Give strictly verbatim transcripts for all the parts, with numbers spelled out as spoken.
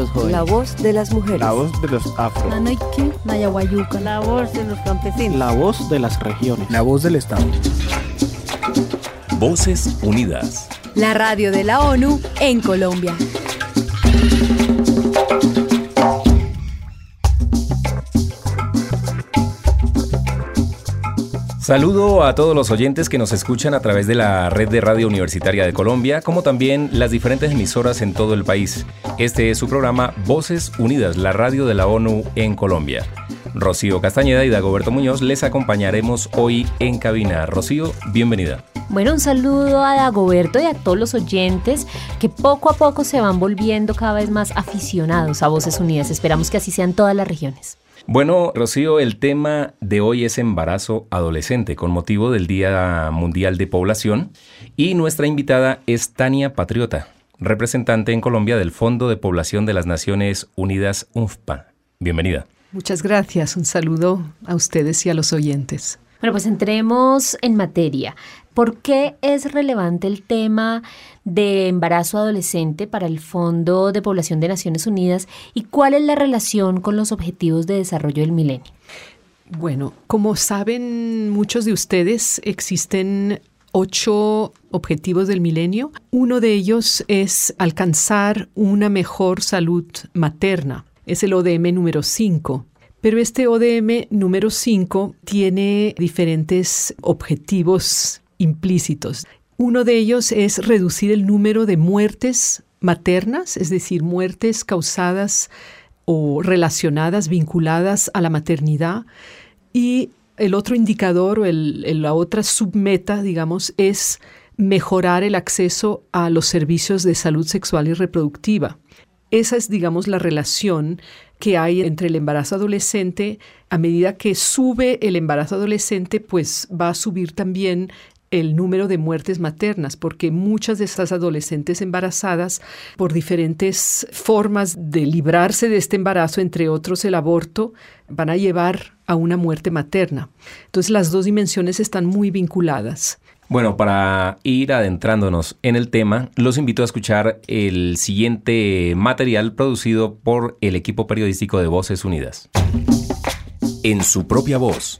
los jóvenes. La voz de las mujeres. La voz de los afro. Nanoiki, Nayaguayuca. La voz de los campesinos. La voz de las regiones. La voz del Estado. Voces Unidas. La radio de la ONU en Colombia. Saludo a todos los oyentes que nos escuchan a través de la red de Radio Universitaria de Colombia, como también las diferentes emisoras en todo el país. Este es su programa Voces Unidas, la radio de la ONU en Colombia. Rocío Castañeda y Dagoberto Muñoz les acompañaremos hoy en cabina. Rocío, bienvenida. Bueno, un saludo a Dagoberto y a todos los oyentes que poco a poco se van volviendo cada vez más aficionados a Voces Unidas. Esperamos que así sean todas las regiones. Bueno, Rocío, el tema de hoy es embarazo adolescente con motivo del Día Mundial de Población y nuestra invitada es Tania Patriota, representante en Colombia del Fondo de Población de las Naciones Unidas, U N F P A. Bienvenida. Muchas gracias. Un saludo a ustedes y a los oyentes. Bueno, pues entremos en materia. ¿Por qué es relevante el tema de embarazo adolescente para el Fondo de Población de Naciones Unidas y cuál es la relación con los Objetivos de Desarrollo del Milenio? Bueno, como saben muchos de ustedes, existen ocho objetivos del milenio. Uno de ellos es alcanzar una mejor salud materna. Es el O D M número cinco. Pero este O D M número cinco tiene diferentes objetivos implícitos. Uno de ellos es reducir el número de muertes maternas, es decir, muertes causadas o relacionadas, vinculadas a la maternidad. Y el otro indicador o el, el, la otra submeta, digamos, es mejorar el acceso a los servicios de salud sexual y reproductiva. Esa es, digamos, la relación que hay entre el embarazo adolescente. A medida que sube el embarazo adolescente, pues va a subir también el número de muertes maternas, porque muchas de estas adolescentes embarazadas, por diferentes formas de librarse de este embarazo, entre otros el aborto, van a llevar a una muerte materna. Entonces, las dos dimensiones están muy vinculadas. Bueno, para ir adentrándonos en el tema, los invito a escuchar el siguiente material producido por el equipo periodístico de Voces Unidas. En su propia voz.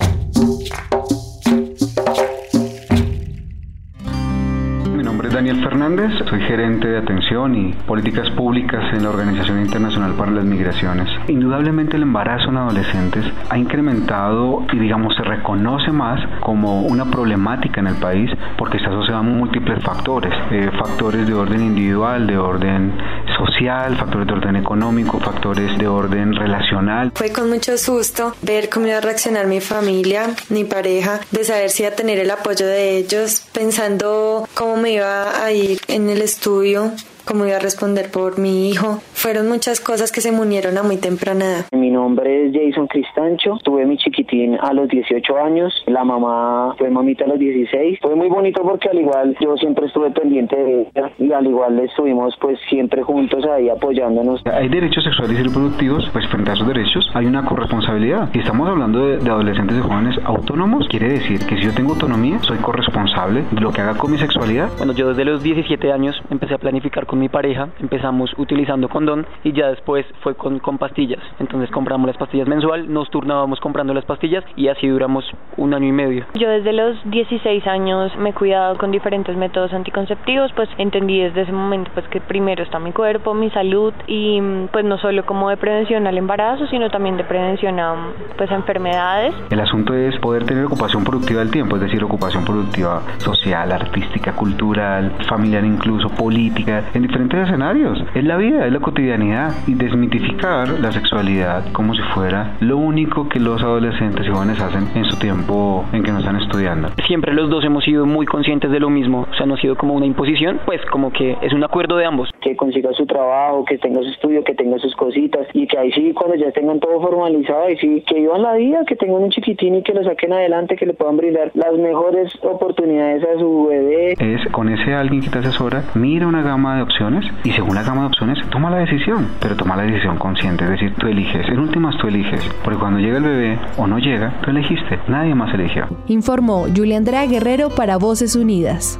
Daniel Fernández, soy gerente de atención y políticas públicas en la Organización Internacional para las Migraciones. Indudablemente el embarazo en adolescentes ha incrementado y digamos se reconoce más como una problemática en el país porque está asociado a múltiples factores, eh, factores de orden individual, de orden social, factores de orden económico, factores de orden relacional. Fue con mucho susto ver cómo iba a reaccionar mi familia, mi pareja, de saber si iba a tener el apoyo de ellos, pensando cómo me iba a ir en el estudio, cómo iba a responder por mi hijo. Fueron muchas cosas que se me unieron a muy temprana edad. Mi nombre es Jason Cristancho. Tuve mi chiquitín a los dieciocho años. La mamá fue mamita a los dieciséis. Fue muy bonito porque al igual yo siempre estuve pendiente de ella y al igual estuvimos pues siempre juntos ahí apoyándonos. Hay derechos sexuales y reproductivos, pues frente a esos derechos hay una corresponsabilidad. Si estamos hablando de, de adolescentes y jóvenes autónomos, quiere decir que si yo tengo autonomía, soy corresponsable de lo que haga con mi sexualidad. Bueno, yo desde los diecisiete años empecé a planificar con mi pareja. Empezamos utilizando condón y ya después fue con, con pastillas. Entonces compramos las pastillas mensual, nos turnábamos comprando las pastillas y así duramos un año y medio. Yo desde los dieciséis años me he cuidado con diferentes métodos anticonceptivos, pues entendí desde ese momento pues que primero está mi cuerpo, mi salud y pues no solo como de prevención al embarazo, sino también de prevención a pues a enfermedades. El asunto es poder tener ocupación productiva del tiempo, es decir, ocupación productiva social, artística, cultural, familiar incluso, política, en diferentes escenarios. Es la vida, es la cotidianidad y desmitificar la sexualidad como si fuera lo único que los adolescentes y jóvenes hacen en su tiempo en que no están estudiando. Siempre los dos hemos sido muy conscientes de lo mismo, o sea, no ha sido como una imposición, pues como que es un acuerdo de ambos. Que consiga su trabajo, que tenga su estudio, que tenga sus cositas y que ahí sí, cuando ya tengan todo formalizado, ahí sí, que vivan la vida, que tengan un chiquitín y que lo saquen adelante, que le puedan brindar las mejores oportunidades a su bebé. Es con ese alguien que te asesora, mira una gama de opciones y según la gama de opciones toma la decisión, pero toma la decisión consciente, es decir, tú eliges, en últimas tú eliges, porque cuando llega el bebé o no llega, tú elegiste, nadie más eligió. Informó Julia Andrea Guerrero para Voces Unidas.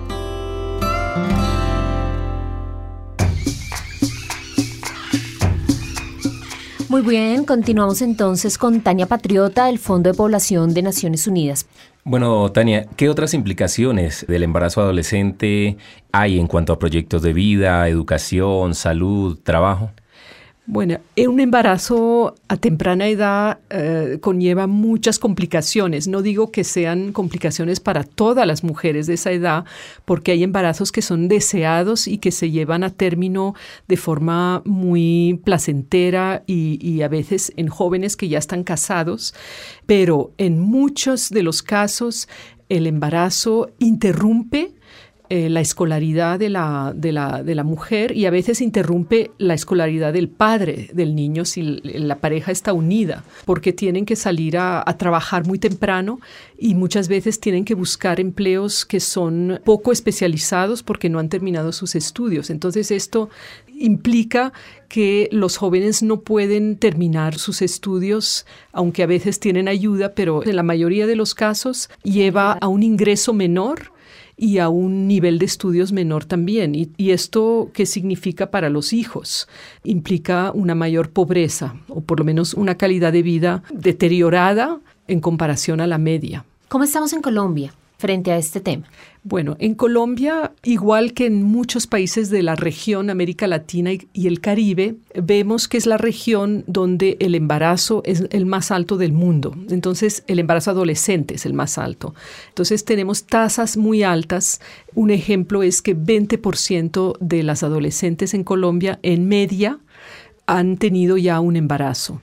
Muy bien, continuamos entonces con Tania Patriota del Fondo de Población de Naciones Unidas. Bueno, Tania, ¿qué otras implicaciones del embarazo adolescente hay en cuanto a proyectos de vida, educación, salud, trabajo? Bueno, un embarazo a temprana edad eh, conlleva muchas complicaciones. No digo que sean complicaciones para todas las mujeres de esa edad, porque hay embarazos que son deseados y que se llevan a término de forma muy placentera y, y a veces en jóvenes que ya están casados. Pero en muchos de los casos el embarazo interrumpe Eh, la escolaridad de la, de, la, de la mujer y a veces interrumpe la escolaridad del padre del niño si la pareja está unida, porque tienen que salir a, a trabajar muy temprano y muchas veces tienen que buscar empleos que son poco especializados porque no han terminado sus estudios. Entonces esto implica que los jóvenes no pueden terminar sus estudios, aunque a veces tienen ayuda, pero en la mayoría de los casos lleva a un ingreso menor y a un nivel de estudios menor también. Y, y esto, ¿qué significa para los hijos? Implica una mayor pobreza, o por lo menos una calidad de vida deteriorada en comparación a la media. ¿Cómo estamos en Colombia frente a este tema? Bueno, en Colombia, igual que en muchos países de la región América Latina y, y el Caribe, vemos que es la región donde el embarazo es el más alto del mundo. Entonces, el embarazo adolescente es el más alto. Entonces, tenemos tasas muy altas. Un ejemplo es que veinte por ciento de las adolescentes en Colombia, en media, han tenido ya un embarazo.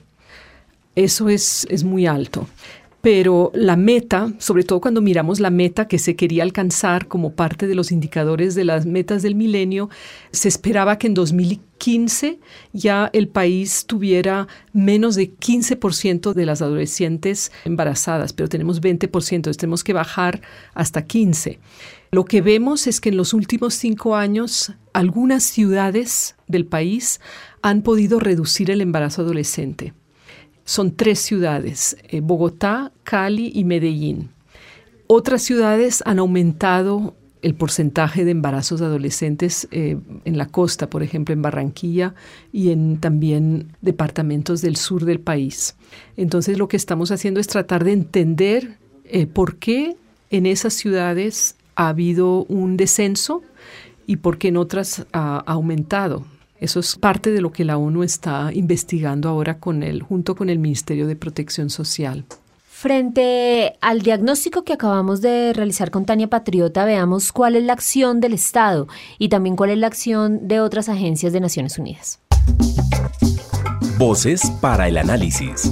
Eso es, es muy alto. Pero la meta, sobre todo cuando miramos la meta que se quería alcanzar como parte de los indicadores de las metas del milenio, se esperaba que en dos mil quince ya el país tuviera menos de quince por ciento de las adolescentes embarazadas, pero tenemos veinte por ciento, entonces tenemos que bajar hasta quince por ciento. Lo que vemos es que en los últimos cinco años algunas ciudades del país han podido reducir el embarazo adolescente. Son tres ciudades, eh, Bogotá, Cali y Medellín. Otras ciudades han aumentado el porcentaje de embarazos adolescentes eh, en la costa, por ejemplo, en Barranquilla y en también departamentos del sur del país. Entonces, lo que estamos haciendo es tratar de entender eh, por qué en esas ciudades ha habido un descenso y por qué en otras ha aumentado. Eso es parte de lo que la ONU está investigando ahora con el, junto con el Ministerio de Protección Social. Frente al diagnóstico que acabamos de realizar con Tania Patriota, veamos cuál es la acción del Estado y también cuál es la acción de otras agencias de Naciones Unidas. Voces para el análisis.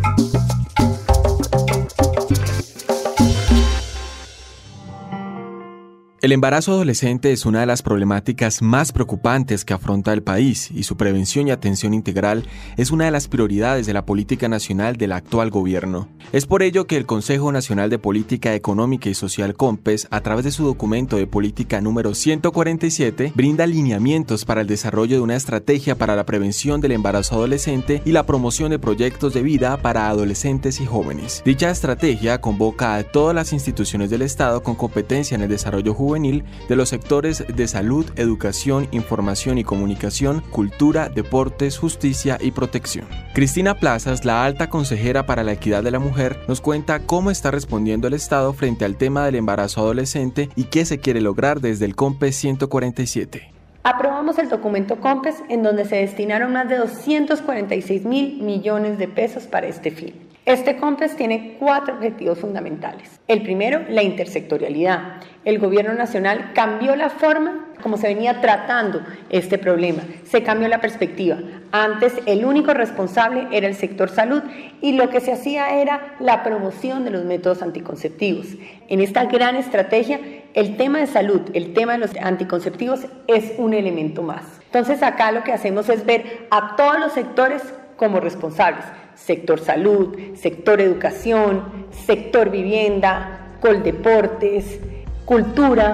El embarazo adolescente es una de las problemáticas más preocupantes que afronta el país y su prevención y atención integral es una de las prioridades de la política nacional del actual gobierno. Es por ello que el Consejo Nacional de Política Económica y Social COMPES, a través de su documento de política número ciento cuarenta y siete, brinda lineamientos para el desarrollo de una estrategia para la prevención del embarazo adolescente y la promoción de proyectos de vida para adolescentes y jóvenes. Dicha estrategia convoca a todas las instituciones del Estado con competencia en el desarrollo juvenil de los sectores de salud, educación, información y comunicación, cultura, deportes, justicia y protección. Cristina Plazas, la alta consejera para la equidad de la mujer, nos cuenta cómo está respondiendo el Estado frente al tema del embarazo adolescente y qué se quiere lograr desde el COMPES ciento cuarenta y siete. Aprobamos el documento COMPES en donde se destinaron más de doscientos cuarenta y seis mil millones de pesos para este fin. Este COMPES tiene cuatro objetivos fundamentales. El primero, la intersectorialidad. El gobierno nacional cambió la forma como se venía tratando este problema. Se cambió la perspectiva. Antes el único responsable era el sector salud y lo que se hacía era la promoción de los métodos anticonceptivos. En esta gran estrategia, el tema de salud, el tema de los anticonceptivos es un elemento más. Entonces acá lo que hacemos es ver a todos los sectores como responsables. Sector salud, sector educación, sector vivienda, coldeportes, cultura,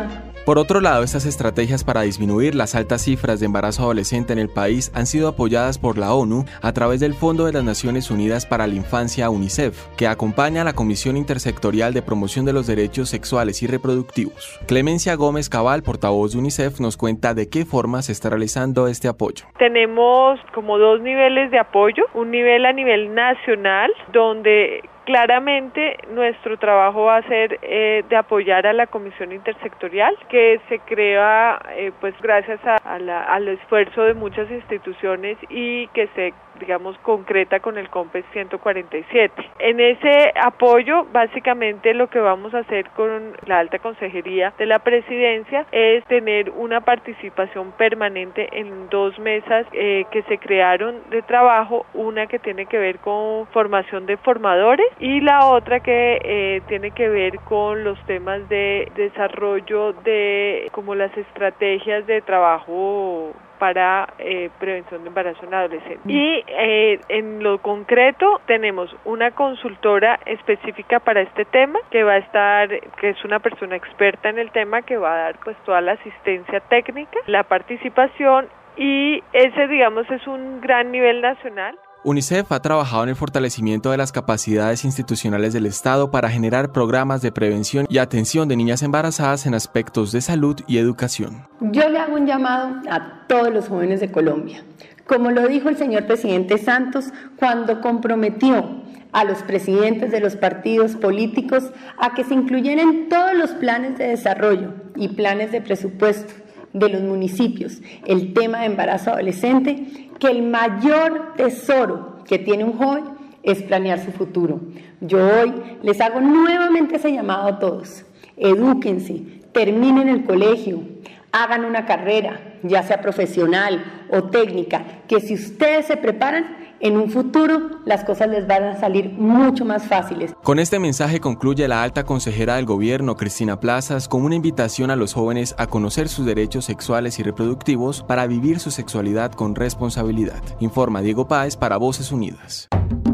Por otro lado, estas estrategias para disminuir las altas cifras de embarazo adolescente en el país han sido apoyadas por la ONU a través del Fondo de las Naciones Unidas para la Infancia UNICEF, que acompaña a la Comisión Intersectorial de Promoción de los Derechos Sexuales y Reproductivos. Clemencia Gómez Cabal, portavoz de UNICEF, nos cuenta de qué forma se está realizando este apoyo. Tenemos como dos niveles de apoyo, un nivel a nivel nacional, donde claramente nuestro trabajo va a ser eh, de apoyar a la Comisión Intersectorial, que se crea eh, pues gracias a, a la, al esfuerzo de muchas instituciones y que se digamos concreta con el COMPES ciento cuarenta y siete. En ese apoyo, básicamente lo que vamos a hacer con la Alta Consejería de la Presidencia es tener una participación permanente en dos mesas eh, que se crearon de trabajo, una que tiene que ver con formación de formadores y la otra que eh, tiene que ver con los temas de desarrollo de como las estrategias de trabajo para eh, prevención de embarazo en adolescentes. Y eh, en lo concreto tenemos una consultora específica para este tema que va a estar, que es una persona experta en el tema que va a dar pues toda la asistencia técnica, la participación y ese digamos es un gran nivel nacional. UNICEF ha trabajado en el fortalecimiento de las capacidades institucionales del Estado para generar programas de prevención y atención de niñas embarazadas en aspectos de salud y educación. Yo le hago un llamado a todos los jóvenes de Colombia. Como lo dijo el señor presidente Santos cuando comprometió a los presidentes de los partidos políticos a que se incluyeran en todos los planes de desarrollo y planes de presupuesto de los municipios el tema de embarazo adolescente, que el mayor tesoro que tiene un joven es planear su futuro. Yo hoy les hago nuevamente ese llamado a todos. Edúquense, terminen el colegio, hagan una carrera, ya sea profesional o técnica, que si ustedes se preparan, en un futuro las cosas les van a salir mucho más fáciles. Con este mensaje concluye la alta consejera del gobierno, Cristina Plazas, con una invitación a los jóvenes a conocer sus derechos sexuales y reproductivos para vivir su sexualidad con responsabilidad. Informa Diego Páez para Voces Unidas.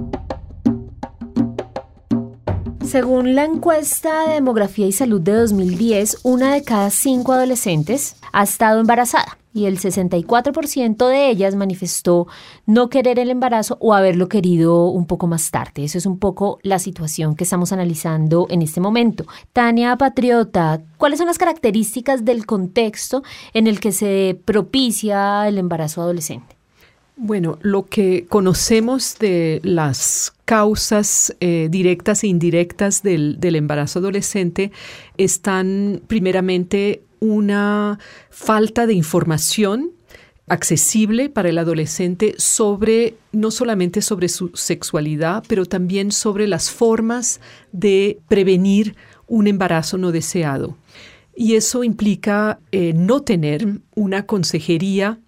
Según la encuesta de Demografía y Salud de dos mil diez, una de cada cinco adolescentes ha estado embarazada y el sesenta y cuatro por ciento de ellas manifestó no querer el embarazo o haberlo querido un poco más tarde. Eso es un poco la situación que estamos analizando en este momento. Tania Patriota, ¿cuáles son las características del contexto en el que se propicia el embarazo adolescente? Bueno, lo que conocemos de las causas eh, directas e indirectas del, del embarazo adolescente están primeramente una falta de información accesible para el adolescente sobre, no solamente sobre su sexualidad, pero también sobre las formas de prevenir un embarazo no deseado. Y eso implica eh, no tener una consejería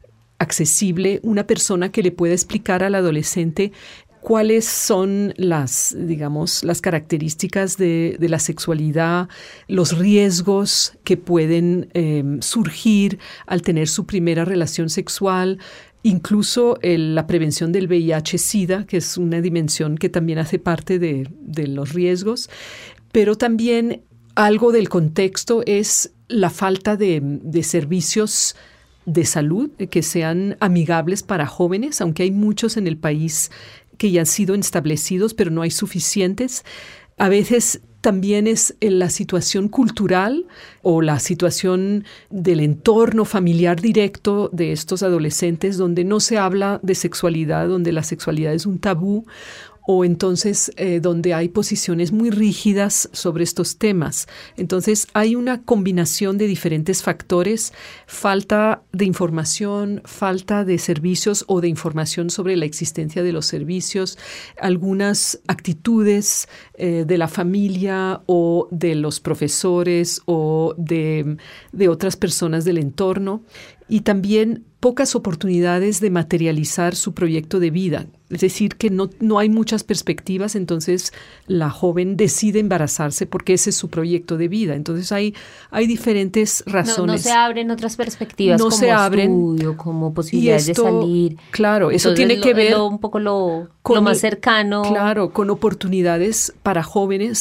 accesible, una persona que le pueda explicar al adolescente cuáles son las, digamos, las características de, de la sexualidad, los riesgos que pueden eh, surgir al tener su primera relación sexual, incluso el, la prevención del V I H SIDA, que es una dimensión que también hace parte de, de los riesgos, pero también algo del contexto es la falta de, de servicios de salud que sean amigables para jóvenes, aunque hay muchos en el país que ya han sido establecidos, pero no hay suficientes. A veces también es la situación cultural o la situación del entorno familiar directo de estos adolescentes donde no se habla de sexualidad, donde la sexualidad es un tabú, o entonces eh, donde hay posiciones muy rígidas sobre estos temas. Entonces hay una combinación de diferentes factores, falta de información, falta de servicios o de información sobre la existencia de los servicios, algunas actitudes eh, de la familia o de los profesores o de, de otras personas del entorno, y también pocas oportunidades de materializar su proyecto de vida. Es decir, que no, no hay muchas perspectivas, entonces la joven decide embarazarse porque ese es su proyecto de vida. Entonces hay, hay diferentes razones. No, no se abren otras perspectivas no como se abren, estudio, como posibilidades esto, de salir. Claro, eso entonces, tiene lo, que ver lo, un poco lo, con lo más cercano. Claro, con oportunidades para jóvenes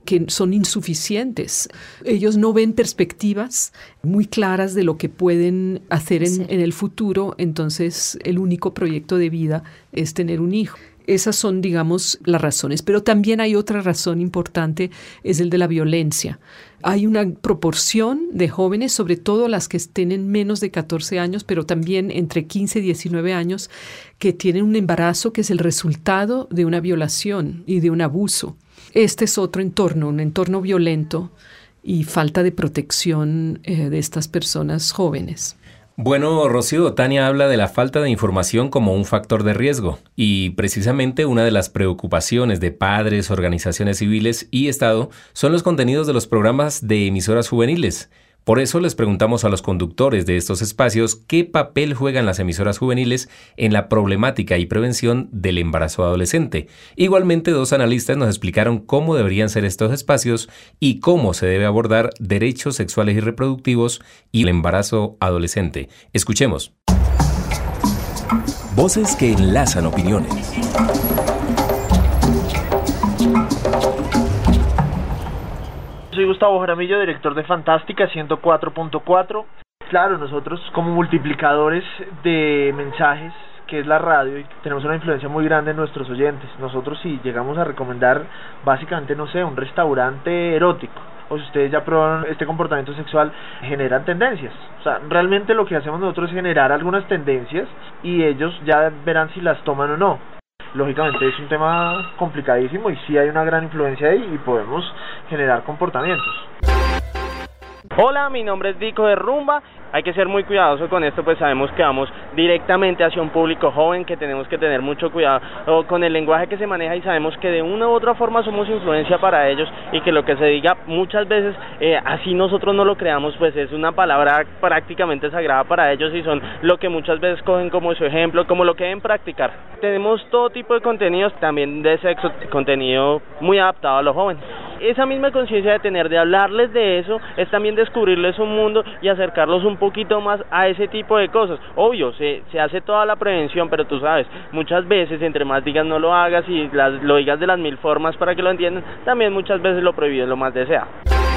que son insuficientes. Ellos no ven perspectivas muy claras de lo que pueden hacer en, sí. en el futuro, entonces el único proyecto de vida es tener un hijo. Esas son, digamos, las razones. Pero también hay otra razón importante, es el de la violencia. Hay una proporción de jóvenes, sobre todo las que tienen menos de catorce años, pero también entre quince y diecinueve años, que tienen un embarazo que es el resultado de una violación y de un abuso. Este es otro entorno, un entorno violento y falta de protección eh, de estas personas jóvenes. Bueno, Rocío, Tania habla de la falta de información como un factor de riesgo y precisamente una de las preocupaciones de padres, organizaciones civiles y Estado son los contenidos de los programas de emisoras juveniles. Por eso les preguntamos a los conductores de estos espacios qué papel juegan las emisoras juveniles en la problemática y prevención del embarazo adolescente. Igualmente, dos analistas nos explicaron cómo deberían ser estos espacios y cómo se debe abordar derechos sexuales y reproductivos y el embarazo adolescente. Escuchemos. Voces que enlazan opiniones. Soy Gustavo Jaramillo, director de Fantástica ciento cuatro punto cuatro. Claro, nosotros como multiplicadores de mensajes, que es la radio, y tenemos una influencia muy grande en nuestros oyentes. Nosotros si llegamos a recomendar básicamente, no sé, un restaurante erótico, o si ustedes ya probaron este comportamiento sexual, generan tendencias. O sea, realmente lo que hacemos nosotros es generar algunas tendencias y ellos ya verán si las toman o no. Lógicamente es un tema complicadísimo y sí hay una gran influencia ahí y podemos generar comportamientos. Hola, mi nombre es Dico de Rumba. Hay que ser muy cuidadoso con esto, pues sabemos que vamos directamente hacia un público joven, que tenemos que tener mucho cuidado con el lenguaje que se maneja y sabemos que de una u otra forma somos influencia para ellos y que lo que se diga muchas veces, eh, así nosotros no lo creamos, pues es una palabra prácticamente sagrada para ellos y son lo que muchas veces cogen como su ejemplo, como lo que deben practicar. Tenemos todo tipo de contenidos, también de sexo, contenido muy adaptado a los jóvenes. Esa misma conciencia de tener, de hablarles de eso, es también descubrirles un mundo y acercarlos un poquito más a ese tipo de cosas. Obvio, se, se hace toda la prevención, pero tú sabes, muchas veces entre más digas no lo hagas y las, lo digas de las mil formas para que lo entiendan, también muchas veces lo prohibido es lo más deseado.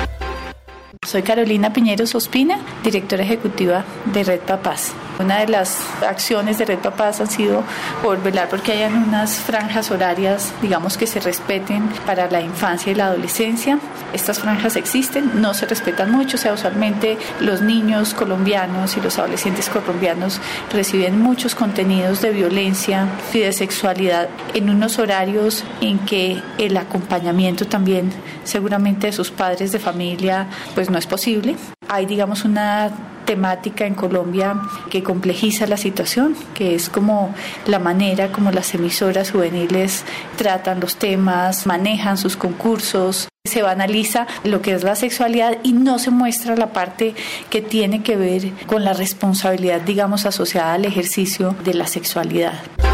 Soy Carolina Piñeros Ospina, directora ejecutiva de Red Papás. Una de las acciones de Red Papás han sido por velar porque hayan unas franjas horarias, digamos, que se respeten para la infancia y la adolescencia. Estas franjas existen, no se respetan mucho, o sea, usualmente los niños colombianos y los adolescentes colombianos reciben muchos contenidos de violencia y de sexualidad en unos horarios en que el acompañamiento también seguramente de sus padres de familia pues no es posible. Hay, digamos, una temática en Colombia que complejiza la situación, que es como la manera como las emisoras juveniles tratan los temas, manejan sus concursos. Se banaliza lo que es la sexualidad y no se muestra la parte que tiene que ver con la responsabilidad, digamos, asociada al ejercicio de la sexualidad.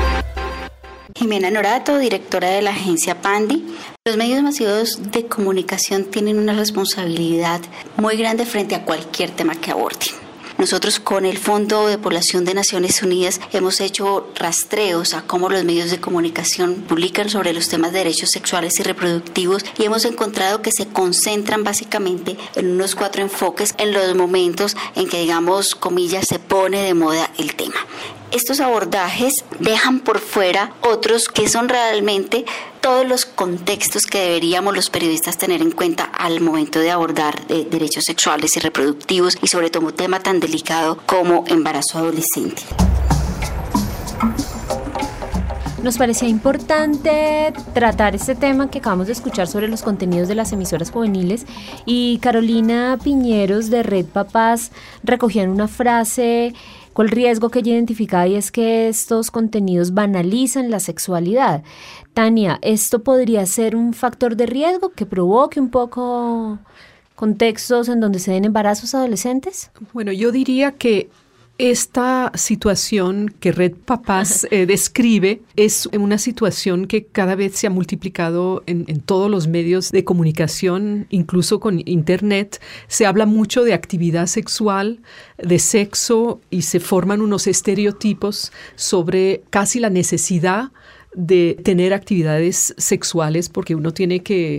Jimena Norato, directora de la agencia Pandi. Los medios masivos de comunicación tienen una responsabilidad muy grande frente a cualquier tema que aborden. Nosotros con el Fondo de Población de Naciones Unidas hemos hecho rastreos a cómo los medios de comunicación publican sobre los temas de derechos sexuales y reproductivos y hemos encontrado que se concentran básicamente en unos cuatro enfoques en los momentos en que, digamos, comillas, se pone de moda el tema. Estos abordajes dejan por fuera otros que son realmente todos los contextos que deberíamos los periodistas tener en cuenta al momento de abordar eh, derechos sexuales y reproductivos y sobre todo un tema tan delicado como embarazo adolescente. Nos parecía importante tratar este tema que acabamos de escuchar sobre los contenidos de las emisoras juveniles y Carolina Piñeros de Red Papás recogían una frase con el riesgo que ella identificaba y es que estos contenidos banalizan la sexualidad. Tania, ¿esto podría ser un factor de riesgo que provoque un poco contextos en donde se den embarazos adolescentes? Bueno, yo diría que esta situación que Red Papás eh, describe es una situación que cada vez se ha multiplicado en, en todos los medios de comunicación, incluso con Internet. Se habla mucho de actividad sexual, de sexo y se forman unos estereotipos sobre casi la necesidad de tener actividades sexuales porque uno tiene que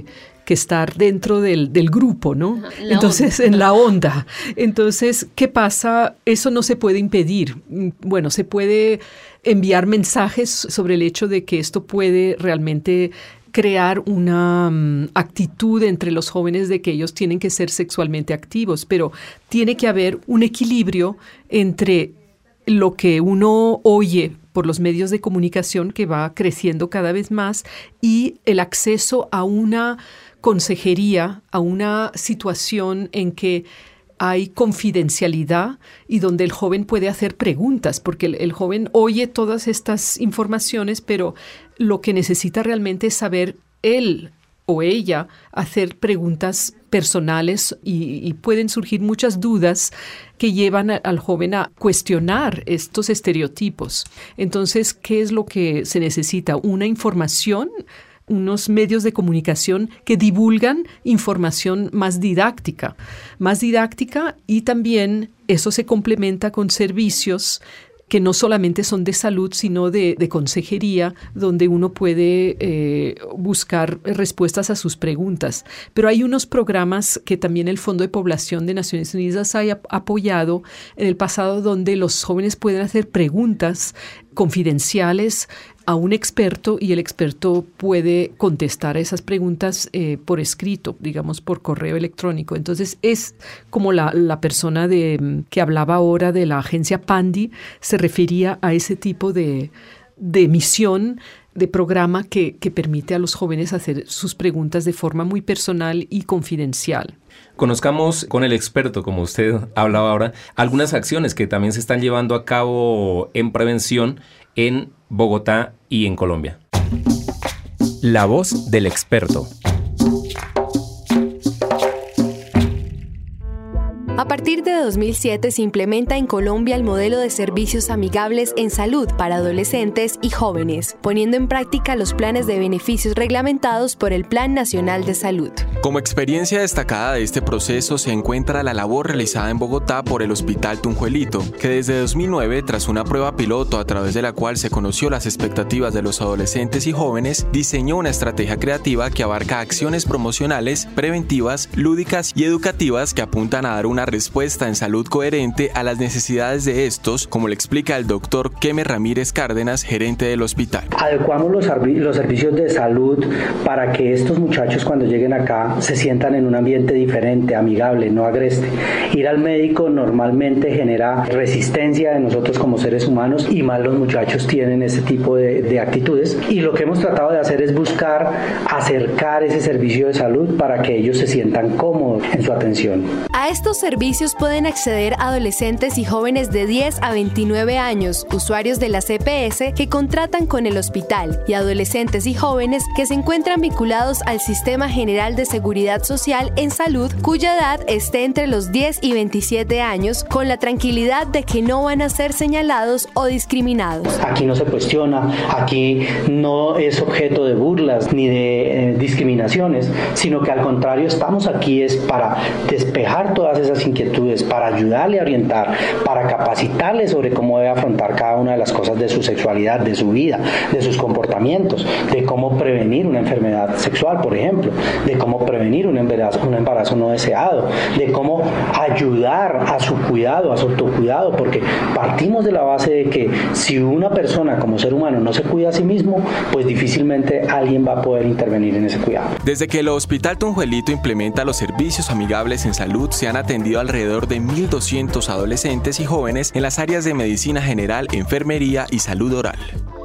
que estar dentro del, del grupo, ¿no? Ajá, en la Entonces, onda. en la onda. Entonces, ¿qué pasa? Eso no se puede impedir. Bueno, se puede enviar mensajes sobre el hecho de que esto puede realmente crear una um, actitud entre los jóvenes de que ellos tienen que ser sexualmente activos, pero tiene que haber un equilibrio entre lo que uno oye por los medios de comunicación, que va creciendo cada vez más, y el acceso a una consejería, a una situación en que hay confidencialidad y donde el joven puede hacer preguntas, porque el, el joven oye todas estas informaciones, pero lo que necesita realmente es saber él o ella hacer preguntas personales y, y pueden surgir muchas dudas que llevan a, al joven a cuestionar estos estereotipos. Entonces, ¿qué es lo que se necesita? Una información, unos medios de comunicación que divulgan información más didáctica, más didáctica y también eso se complementa con servicios que no solamente son de salud, sino de, de consejería, donde uno puede eh, buscar respuestas a sus preguntas. Pero hay unos programas que también el Fondo de Población de Naciones Unidas ha apoyado en el pasado, donde los jóvenes pueden hacer preguntas confidenciales a un experto y el experto puede contestar a esas preguntas eh, por escrito, digamos por correo electrónico. Entonces es como la, la persona de, que hablaba ahora de la agencia Pandi se refería a ese tipo de, de misión, de programa que, que permite a los jóvenes hacer sus preguntas de forma muy personal y confidencial. Conozcamos con el experto, como usted hablaba ahora, algunas acciones que también se están llevando a cabo en prevención en Bogotá y en Colombia. La voz del experto. A partir de dos mil siete se implementa en Colombia el modelo de servicios amigables en salud para adolescentes y jóvenes, poniendo en práctica los planes de beneficios reglamentados por el Plan Nacional de Salud. Como experiencia destacada de este proceso se encuentra la labor realizada en Bogotá por el Hospital Tunjuelito, que desde dos mil nueve, tras una prueba piloto a través de la cual se conoció las expectativas de los adolescentes y jóvenes, diseñó una estrategia creativa que abarca acciones promocionales, preventivas, lúdicas y educativas que apuntan a dar una respuesta en salud coherente a las necesidades de estos, como le explica el doctor Keme Ramírez Cárdenas, gerente del hospital. Adecuamos los, los servicios de salud para que estos muchachos cuando lleguen acá se sientan en un ambiente diferente, amigable, no agreste. Ir al médico normalmente genera resistencia de nosotros como seres humanos y más los muchachos tienen ese tipo de, de actitudes, y lo que hemos tratado de hacer es buscar acercar ese servicio de salud para que ellos se sientan cómodos en su atención. A estos servicios pueden acceder adolescentes y jóvenes de diez a veintinueve años, usuarios de la C P S que contratan con el hospital, y adolescentes y jóvenes que se encuentran vinculados al Sistema General de Seguridad Social en Salud, cuya edad esté entre los diez y veintisiete años, con la tranquilidad de que no van a ser señalados o discriminados. Aquí no se cuestiona, aquí no es objeto de burlas ni de eh, discriminaciones, sino que al contrario estamos aquí es para despejar todas esas inquietudes, para ayudarle a orientar, para capacitarle sobre cómo debe afrontar cada una de las cosas de su sexualidad, de su vida, de sus comportamientos, de cómo prevenir una enfermedad sexual, por ejemplo, de cómo prevenir un embarazo, un embarazo no deseado, de cómo ayudar a su cuidado, a su autocuidado, porque partimos de la base de que si una persona como ser humano no se cuida a sí mismo, pues difícilmente alguien va a poder intervenir en ese cuidado. Desde que el Hospital Tunjuelito implementa los servicios amigables en salud, se han atendido alrededor de mil doscientos adolescentes y jóvenes en las áreas de medicina general, enfermería y salud oral.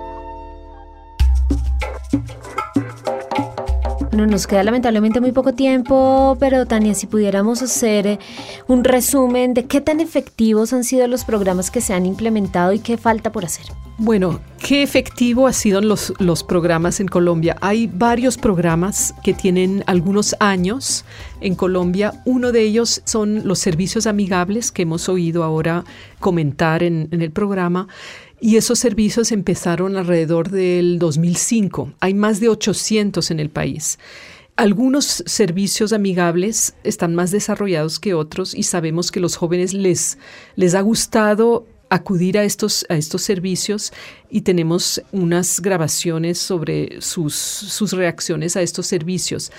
Bueno, nos queda lamentablemente muy poco tiempo, pero Tania, si pudiéramos hacer un resumen de qué tan efectivos han sido los programas que se han implementado y qué falta por hacer. Bueno, ¿qué efectivo han sido los, los programas en Colombia? Hay varios programas que tienen algunos años en Colombia. Uno de ellos son los servicios amigables que hemos oído ahora comentar en, en el programa. Y esos servicios empezaron alrededor del dos mil cinco. Hay más de ochocientos en el país. Algunos servicios amigables están más desarrollados que otros y sabemos que los jóvenes les, les ha gustado acudir a estos, a estos servicios y tenemos unas grabaciones sobre sus, sus reacciones a estos servicios.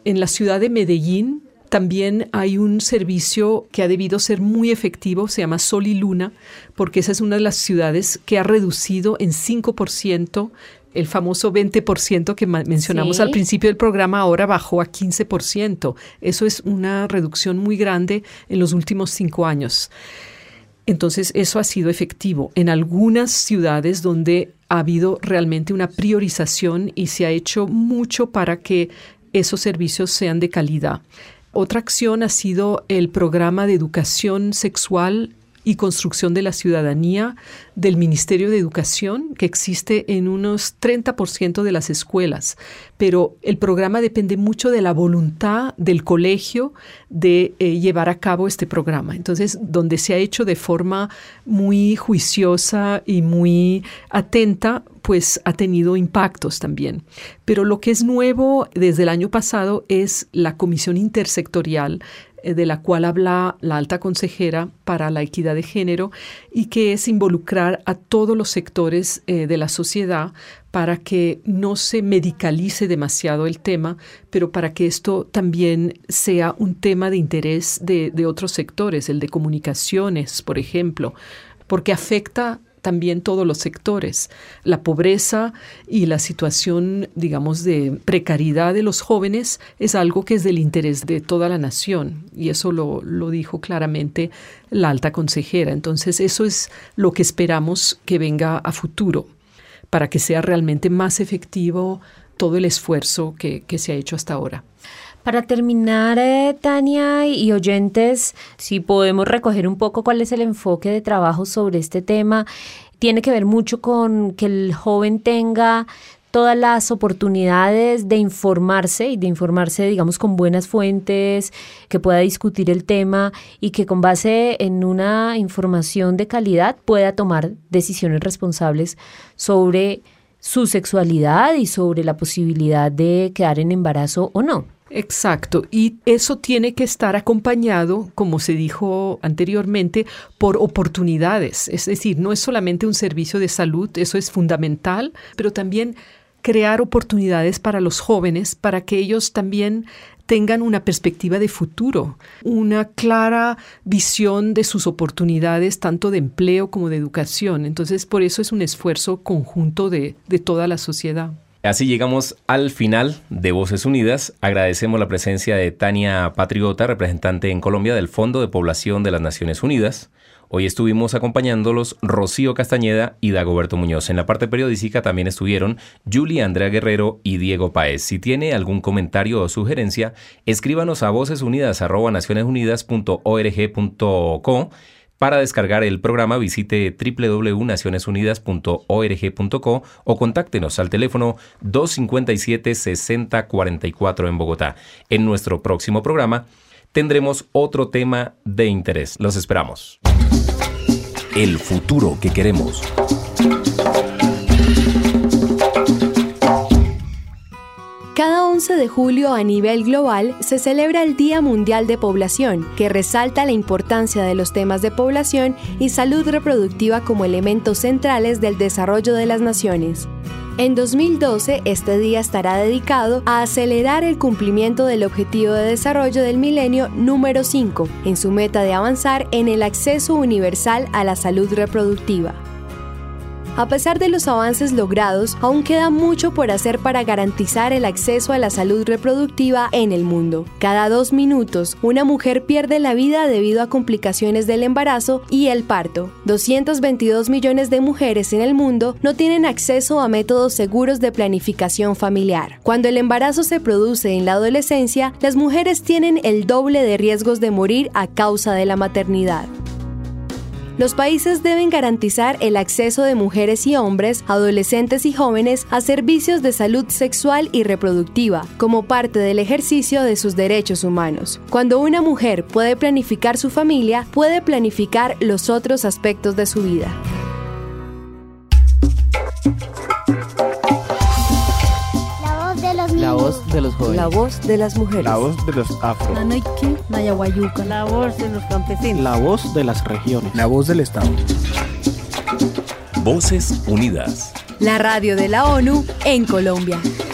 En la ciudad de Medellín también hay un servicio que ha debido ser muy efectivo, se llama Sol y Luna, porque esa es una de las ciudades que ha reducido en cinco por ciento el famoso veinte por ciento que mencionamos sí. al principio del programa, ahora bajó a quince por ciento. Eso es una reducción muy grande en los últimos cinco años. Entonces, eso ha sido efectivo en algunas ciudades donde ha habido realmente una priorización y se ha hecho mucho para que esos servicios sean de calidad. Otra acción ha sido el programa de educación sexual y construcción de la ciudadanía del Ministerio de Educación, que existe en unos treinta por ciento de las escuelas. Pero el programa depende mucho de la voluntad del colegio de eh, llevar a cabo este programa. Entonces, donde se ha hecho de forma muy juiciosa y muy atenta, pues ha tenido impactos también. Pero lo que es nuevo desde el año pasado es la Comisión Intersectorial, de la cual habla la alta consejera para la equidad de género, y que es involucrar a todos los sectores eh, de la sociedad para que no se medicalice demasiado el tema, pero para que esto también sea un tema de interés de, de otros sectores, el de comunicaciones, por ejemplo, porque afecta también todos los sectores. La pobreza y la situación, digamos, de precariedad de los jóvenes es algo que es del interés de toda la nación, y eso lo, lo dijo claramente la alta consejera. Entonces, eso es lo que esperamos que venga a futuro, para que sea realmente más efectivo todo el esfuerzo que, que se ha hecho hasta ahora. Para terminar, eh, Tania y oyentes, si podemos recoger un poco cuál es el enfoque de trabajo sobre este tema, tiene que ver mucho con que el joven tenga todas las oportunidades de informarse y de informarse, digamos, con buenas fuentes, que pueda discutir el tema y que con base en una información de calidad pueda tomar decisiones responsables sobre su sexualidad y sobre la posibilidad de quedar en embarazo o no. Exacto, y eso tiene que estar acompañado, como se dijo anteriormente, por oportunidades. Es decir, no es solamente un servicio de salud, eso es fundamental, pero también crear oportunidades para los jóvenes, para que ellos también tengan una perspectiva de futuro, una clara visión de sus oportunidades, tanto de empleo como de educación. Entonces, por eso es un esfuerzo conjunto de, de toda la sociedad. Así llegamos al final de Voces Unidas. Agradecemos la presencia de Tania Patriota, representante en Colombia del Fondo de Población de las Naciones Unidas. Hoy estuvimos acompañándolos Rocío Castañeda y Dagoberto Muñoz. En la parte periodística también estuvieron Julia Andrea Guerrero y Diego Páez. Si tiene algún comentario o sugerencia, escríbanos a vocesunidas arroba nacionesunidas punto org punto co. Para descargar el programa, visite doble u doble u doble u punto naciones unidas punto org punto co o contáctenos al teléfono dos cinco siete, seis cero cuatro cuatro en Bogotá. En nuestro próximo programa tendremos otro tema de interés. Los esperamos. El futuro que queremos. Cada once de julio a nivel global se celebra el Día Mundial de Población, que resalta la importancia de los temas de población y salud reproductiva como elementos centrales del desarrollo de las naciones. En dos mil doce, este día estará dedicado a acelerar el cumplimiento del Objetivo de Desarrollo del Milenio número cinco, en su meta de avanzar en el acceso universal a la salud reproductiva. A pesar de los avances logrados, aún queda mucho por hacer para garantizar el acceso a la salud reproductiva en el mundo. Cada dos minutos, una mujer pierde la vida debido a complicaciones del embarazo y el parto. doscientos veintidós millones de mujeres en el mundo no tienen acceso a métodos seguros de planificación familiar. Cuando el embarazo se produce en la adolescencia, las mujeres tienen el doble de riesgos de morir a causa de la maternidad. Los países deben garantizar el acceso de mujeres y hombres, adolescentes y jóvenes a servicios de salud sexual y reproductiva, como parte del ejercicio de sus derechos humanos. Cuando una mujer puede planificar su familia, puede planificar los otros aspectos de su vida. La voz de los jóvenes. La voz de las mujeres. La voz de los afro. La voz de los campesinos. La voz de las regiones. La voz del Estado. Voces Unidas. La radio de la ONU en Colombia.